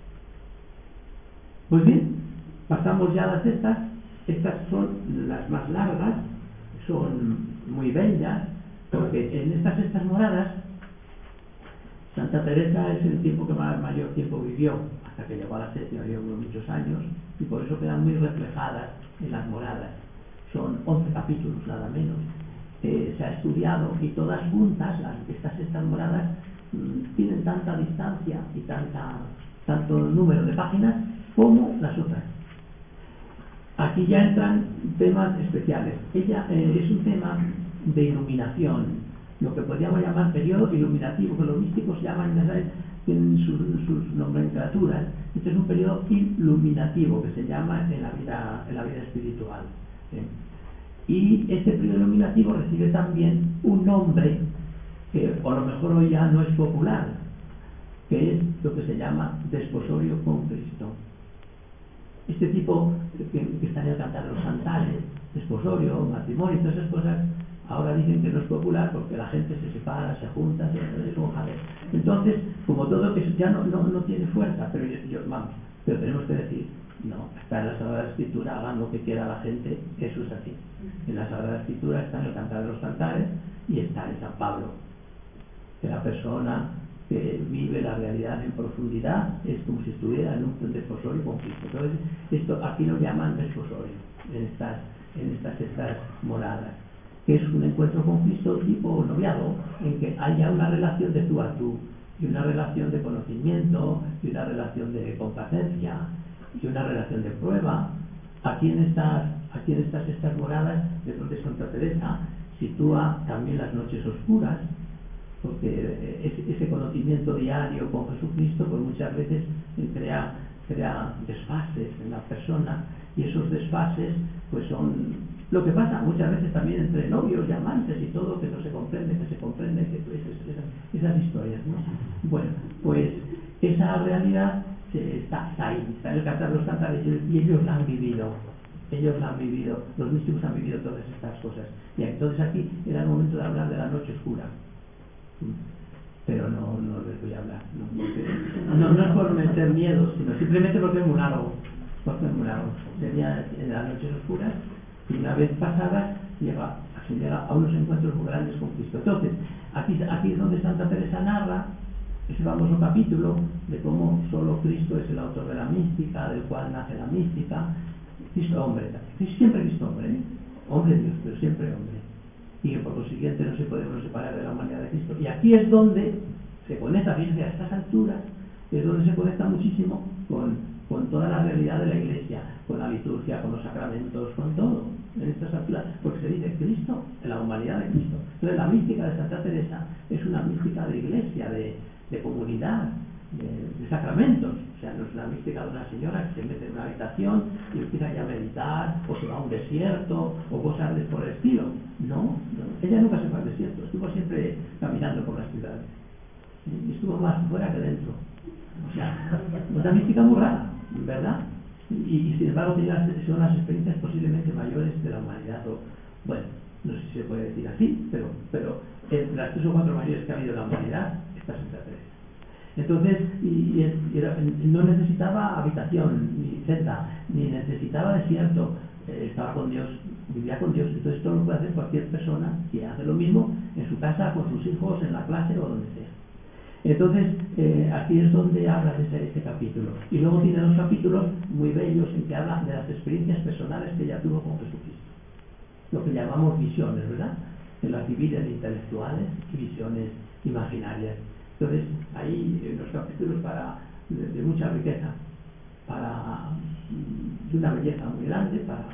Pues bien, pasamos ya a las estas. Estas son las más largas, son muy bellas, porque en estas estas moradas Santa Teresa es el tiempo que más mayor tiempo vivió, hasta que llegó a la séptima, vivió muchos años, y por eso quedan muy reflejadas en las moradas. Son once capítulos, nada menos. Eh, se ha estudiado y todas juntas, las, estas estas moradas, mmm, tienen tanta distancia y tanta, tanto número de páginas como las otras. Aquí ya entran temas especiales. Ella eh, es un tema de iluminación, lo que podríamos llamar periodo iluminativo, que los místicos llaman, ¿sabes? Tienen sus, sus nomenclaturas. Este es un periodo iluminativo que se llama en la vida, en la vida espiritual. ¿Sí? Y este periodo iluminativo recibe también un nombre que a lo mejor hoy ya no es popular, que es lo que se llama desposorio con Cristo. Este tipo que, que está en el Cantar de los Cantares, desposorio, matrimonio, todas esas cosas, ahora dicen que no es popular porque la gente se separa, se junta, se es un jaleo. Entonces, como todo eso ya no, no, no tiene fuerza, pero yo, yo, vamos, pero tenemos que decir, no, está en la Sagrada Escritura, hagan lo que quiera la gente, eso es así. En la Sagrada Escritura está en el Cantar de los Cantares y está en San Pablo, que la persona que vive la realidad en profundidad es como si estuviera en un desposorio con Cristo. Entonces, esto aquí lo llaman desposorio en estas, en estas, estas moradas, que es un encuentro con Cristo tipo noviado, en que haya una relación de tú a tú, y una relación de conocimiento, y una relación de complacencia, y una relación de prueba. Aquí en estas, aquí en estas, estas moradas, dentro de Santa Teresa, sitúa también las noches oscuras, porque ese conocimiento diario con Jesucristo pues muchas veces crea, crea desfases en la persona, y esos desfases pues son lo que pasa muchas veces también entre novios y amantes y todo, que no se comprende, que se comprende, que pues, esas, esas historias, ¿no? Bueno, pues esa realidad se, está, está ahí, está en el Cantar de los Cantares, y ellos la han vivido. Ellos la han vivido, los místicos han vivido todas estas cosas. Y entonces aquí era el momento de hablar de la noche oscura. Pero no, no les voy a hablar, no, porque, no, no es por meter miedo, sino simplemente porque es muy largo, porque es muy largo. Sería en las noches oscuras, y una vez pasadas llega, se llega a unos encuentros muy grandes con Cristo. Entonces, aquí, aquí es donde Santa Teresa narra ese famoso capítulo de cómo solo Cristo es el autor de la mística, del cual nace la mística. Cristo hombre, siempre Cristo hombre, ¿eh? Hombre Dios, pero siempre hombre, y que por consiguiente no se puede uno separar de la humanidad de Cristo. Y aquí es donde se conecta, fíjense, a estas alturas, es donde se conecta muchísimo con, con toda la realidad de la Iglesia, con la liturgia, con los sacramentos, con todo, en estas alturas, porque se dice Cristo, en la humanidad de Cristo. Entonces la mística de Santa Teresa es una mística de Iglesia, de, de comunidad, de, de sacramentos. O sea, no es una mística de una señora que se mete en una habitación y empieza ya a meditar, o se va a un desierto, o cosas de por el estilo. No, no, ella nunca se fue al desierto, estuvo siempre caminando por las ciudades. Y estuvo más fuera que dentro. O sea, una mística muy rara, ¿verdad? Y, y sin embargo son las experiencias posiblemente mayores de la humanidad. O, bueno, no sé si se puede decir así, pero, pero entre las tres o cuatro mayores que ha habido en la humanidad, está Santa Teresa. Entonces, y, y era, no necesitaba habitación, ni celda, ni necesitaba desierto, eh, estaba con Dios, vivía con Dios. Entonces esto lo puede hacer cualquier persona que hace lo mismo en su casa, con sus hijos, en la clase o donde sea. Entonces, eh, aquí es donde habla de este, este capítulo. Y luego tiene dos capítulos muy bellos en que habla de las experiencias personales que ella tuvo con Jesucristo. Lo que llamamos visiones, ¿verdad? Que las divide en intelectuales y visiones imaginarias. Entonces, ahí eh, los capítulos para, de, de mucha riqueza, para, de una belleza muy grande, para,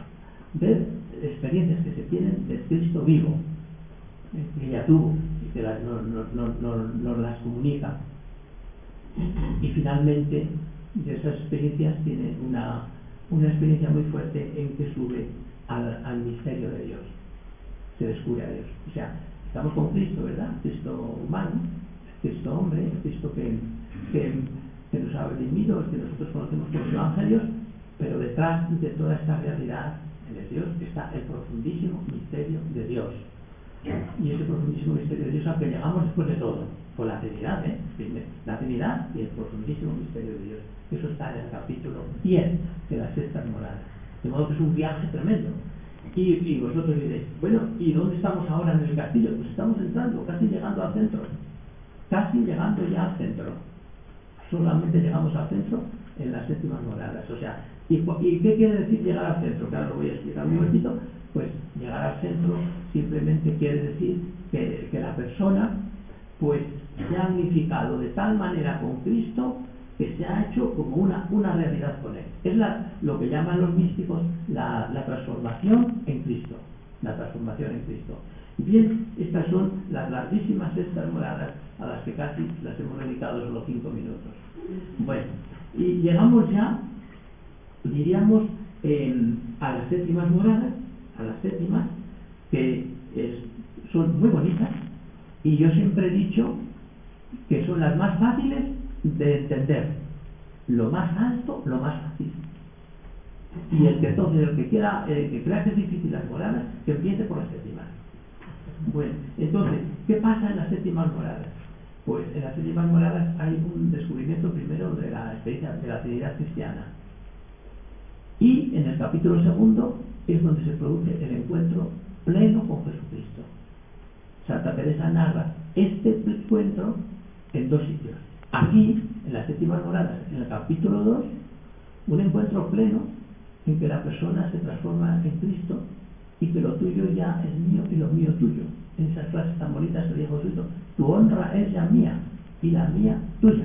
ver experiencias que se tienen del Cristo vivo, eh, que ella tuvo y que las, no, no, no, no, no las comunica. Y finalmente, de esas experiencias tiene una, una experiencia muy fuerte en que sube al, al misterio de Dios, se descubre a Dios. O sea, estamos con Cristo, ¿verdad? Cristo humano, Cristo hombre, el Cristo que, que, que nos ha redimido, que nosotros conocemos por los evangelios, pero detrás de toda esta realidad en el Dios está el profundísimo misterio de Dios. Y ese profundísimo misterio de Dios al que llegamos después de todo, por la Trinidad, ¿eh? La Trinidad y el profundísimo misterio de Dios. Eso está en el capítulo diez de las sextas moradas. De modo que es un viaje tremendo. Y, y vosotros diréis, bueno, ¿y dónde estamos ahora en el castillo? Pues estamos entrando, casi llegando al centro. Casi llegando ya al centro. Solamente llegamos al centro en las séptimas moradas. O sea, ¿y, ¿y qué quiere decir llegar al centro? Claro, lo voy a explicar un momentito. Pues llegar al centro simplemente quiere decir que, que la persona pues se ha unificado de tal manera con Cristo que se ha hecho como una, una realidad con Él. Es la, lo que llaman los místicos la, la transformación en Cristo. La transformación en Cristo. Y bien, estas son las larguísimas sextas moradas a las que casi las hemos dedicado solo cinco minutos. Bueno, y llegamos ya, diríamos, eh, a las séptimas moradas, a las séptimas, que es, son muy bonitas, y yo siempre he dicho que son las más fáciles de entender. Lo más alto, lo más fácil. Y el que entonces, el que quiera, el que crea que es difícil las moradas, que empiece por las séptimas. Bueno, entonces, ¿qué pasa en las séptimas moradas? Pues en las séptimas moradas hay un descubrimiento primero de la experiencia de la Trinidad cristiana. Y en el capítulo segundo es donde se produce el encuentro pleno con Jesucristo. Santa Teresa narra este encuentro en dos sitios. Aquí, en las séptimas moradas, en el capítulo dos, un encuentro pleno en que la persona se transforma en Cristo y que lo tuyo ya es mío y lo mío tuyo. En esas frases tan bonitas que dijo Jesucristo, tu honra es ya mía y la mía tuya.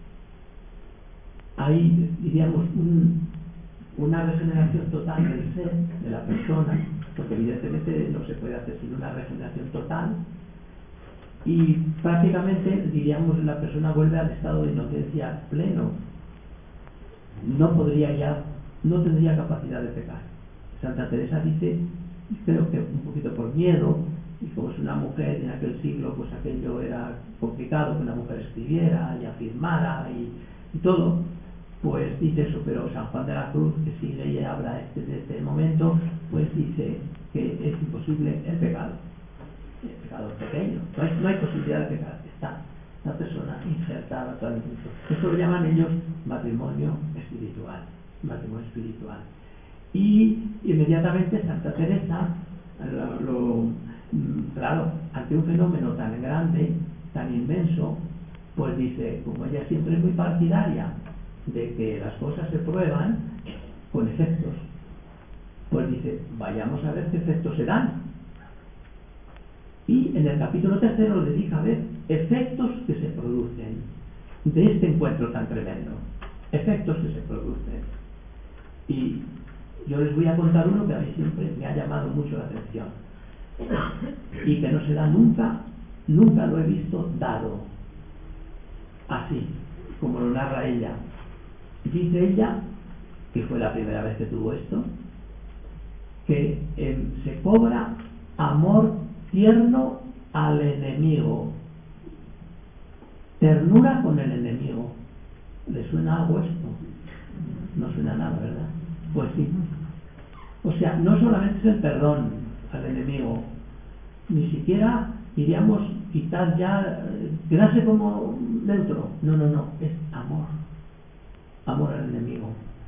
Hay, diríamos, un, una regeneración total del ser, de la persona, porque evidentemente no se puede hacer sin una regeneración total, y prácticamente, diríamos, la persona vuelve al estado de inocencia pleno. No podría ya, no tendría capacidad de pecar. Santa Teresa dice, creo que un poquito por miedo, y como es una mujer en aquel siglo, pues aquello era complicado que una mujer escribiera y afirmara y, y todo, pues dice eso, pero San Juan de la Cruz, que sigue y habla este, de este momento, pues dice que es imposible el pecado. El pecado pequeño, no hay, no hay posibilidad de pecar, está la persona insertada totalmente. Eso lo llaman ellos matrimonio espiritual, matrimonio espiritual. Y inmediatamente Santa Teresa, lo, lo, claro, ante un fenómeno tan grande, tan inmenso, pues dice, como ella siempre es muy partidaria de que las cosas se prueban con efectos, pues dice, vayamos a ver qué efectos se dan. Y en el capítulo tercero le dedica a ver efectos que se producen de este encuentro tan tremendo. Efectos que se producen. Y yo les voy a contar uno que a mí siempre me ha llamado mucho la atención. Y que no se da nunca, nunca lo he visto dado. Así, como lo narra ella. Dice ella, que fue la primera vez que tuvo esto, que eh, se cobra amor tierno al enemigo, ternura con el enemigo. ¿Le suena algo esto? No suena nada, ¿verdad? Pues sí. O sea, no solamente es el perdón al enemigo, ni siquiera diríamos quitar ya, quedarse como neutro. No, no, no, es amor, amor al enemigo.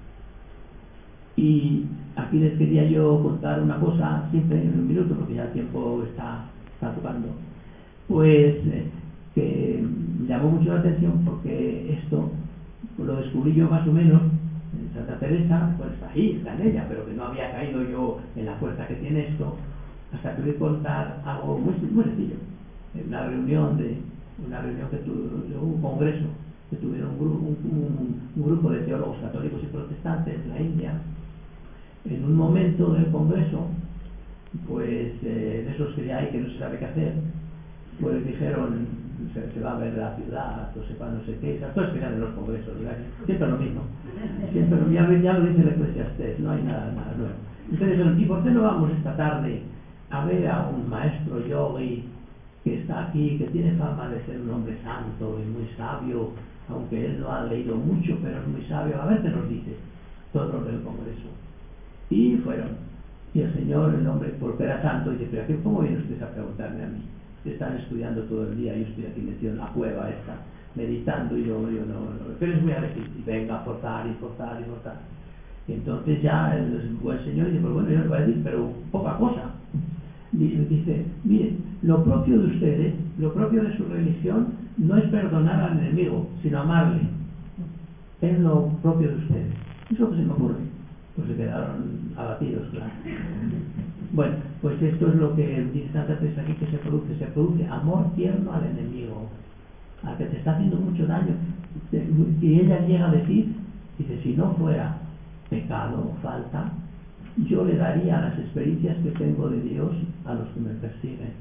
Y aquí les quería yo contar una cosa, siempre en un minuto, porque ya el tiempo está, está tocando. Pues eh, que me llamó mucho la atención porque esto lo descubrí yo más o menos en Santa Teresa, pues está ahí, está en ella, pero que no había caído yo en la fuerza que tiene esto, hasta que voy a contar algo muy, muy sencillo. En una reunión de una reunión que tuvo, un congreso que tuvieron un, un, un, un grupo de teólogos católicos y protestantes en la India. en un momento del Congreso, pues eh, de esos que ya hay que no se sabe qué hacer, pues dijeron, se, se va a ver la ciudad, no sepa no sé qué, esas cosas que eran en los congresos, ¿verdad? Siempre lo mismo, siempre lo, ya, ya lo dice el Eclesiastés, no hay nada, nada nuevo. Entonces, ¿y por qué no vamos esta tarde a ver a un maestro yogi que está aquí, que tiene fama de ser un hombre santo y muy sabio, aunque él no ha leído mucho, pero es muy sabio, a ver qué nos dice todo lo del Congreso? Y fueron, y el señor, el hombre, porque era santo, dice, pero aquí, ¿cómo viene usted a preguntarme a mí? Están estudiando todo el día, yo estoy aquí metido en la cueva esta, meditando, y yo, yo no, no, ¿qué les voy a decir? Y venga, a forzar, y forzar, y forzar. Y entonces ya el, el buen señor dice, pues bueno, yo les voy a decir, pero poca cosa. Dice, dice, mire, lo propio de ustedes, lo propio de su religión, no es perdonar al enemigo, sino amarle. Es lo propio de ustedes. Eso es lo que se me ocurre. Pues se quedaron abatidos, claro. Bueno, pues esto es lo que dice Santa Teresa aquí, que se produce, se produce amor tierno al enemigo, al que te está haciendo mucho daño. Y ella llega a decir, dice, si no fuera pecado o falta, yo le daría las experiencias que tengo de Dios a los que me persiguen.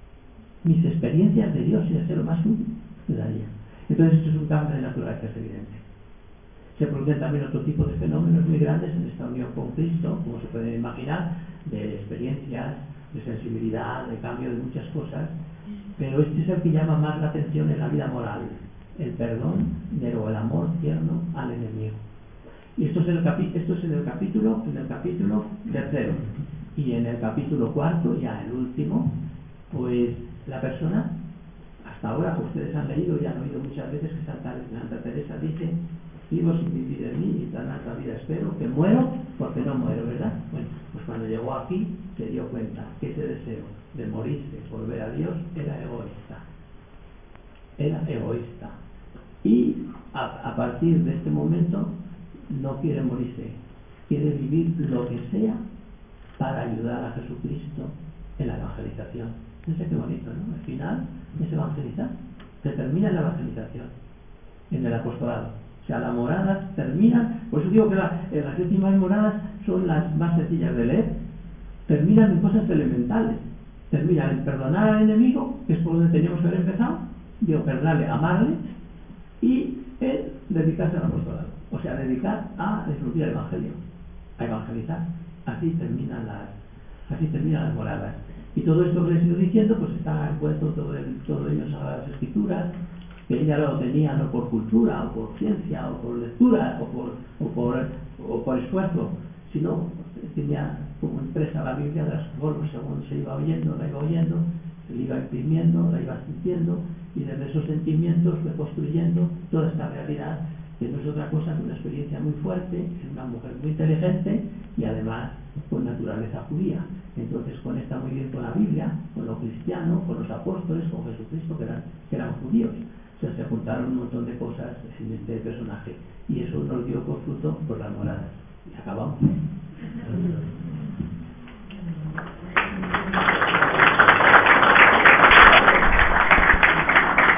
Mis experiencias de Dios, si es lo más útil, le daría. Entonces esto es un cambio de naturaleza, es evidente. Se producen también otro tipo de fenómenos muy grandes en esta unión con Cristo, como se puede imaginar, de experiencias, de sensibilidad, de cambio de muchas cosas, pero este es el que llama más la atención en la vida moral, el perdón o el amor tierno al enemigo. Y esto es, el capi esto es en el capítulo en el capítulo tercero, y en el capítulo cuarto, ya el último, pues la persona, hasta ahora ustedes han leído y han oído muchas veces que Santa, Santa Teresa dice, vivo sin vivir en mí y tan alta vida espero, que muero porque no muero, ¿verdad? Bueno, pues cuando llegó aquí se dio cuenta que ese deseo de morirse, volver a Dios, era egoísta. Era egoísta. Y a, a partir de este momento no quiere morirse, quiere vivir lo que sea para ayudar a Jesucristo en la evangelización. No sé qué bonito, ¿no? Al final es evangelizar. Se termina la evangelización en el apostolado. O sea, las moradas terminan, por eso digo que la, eh, las últimas moradas son las más sencillas de leer, terminan en cosas elementales, terminan en perdonar al enemigo, que es por donde teníamos que haber empezado, digo, perdonarle, amarle, y en dedicarse al apostolado, o sea, dedicar a difundir el evangelio, a evangelizar. Así terminan las, así terminan las moradas. Y todo esto que les he ido diciendo, pues está envuelto todo, el, todo ello en las Escrituras, que ella lo tenía no por cultura, o por ciencia, o por lectura, o por, o por, o por esfuerzo, sino tenía como impresa la Biblia de las formas según se iba oyendo, la iba oyendo, se la iba imprimiendo, la iba sintiendo, y desde esos sentimientos fue construyendo toda esta realidad, que no es otra cosa que una experiencia muy fuerte, es una mujer muy inteligente y además con naturaleza judía. Entonces conecta muy bien con la Biblia, con lo cristiano, con los apóstoles, con Jesucristo, que eran, que eran judíos. O sea, se juntaron un montón de cosas en este personaje, y eso nos dio por fruto por las moradas.